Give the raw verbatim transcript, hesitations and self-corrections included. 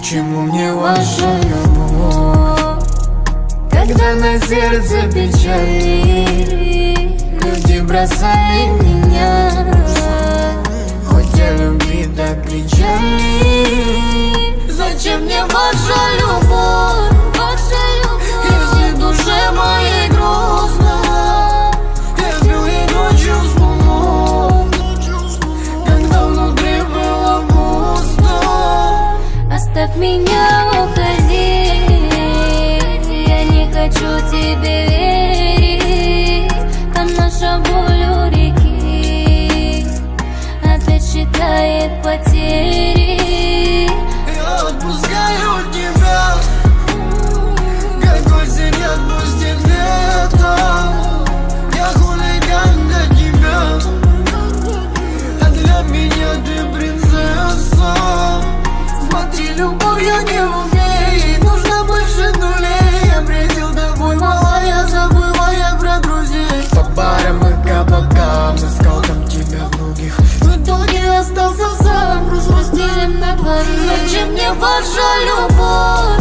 чему мне ваша любовь? Когда на сердце печали, люди бросали меня. Хоть о любви так кричали, зачем мне ваша любовь? Если в душе моей грустно, я пил и ночью с луной, когда внутри было пусто. Оставь меня, уходи, я не хочу тебе верить. Там наша боль у реки опять считает потери. Я отпускаю тебя, как осень отпустит лето. Я хулиган для тебя, а для меня ты принцесса. Смотри, любовь я не умею, нужно больше нулей. Я бредил тобой, малая, забывая про друзей. По барам и кабакам искал там тебя в других. В итоге остался сам, разрастилем на дворе. Зачем мне ваша любовь?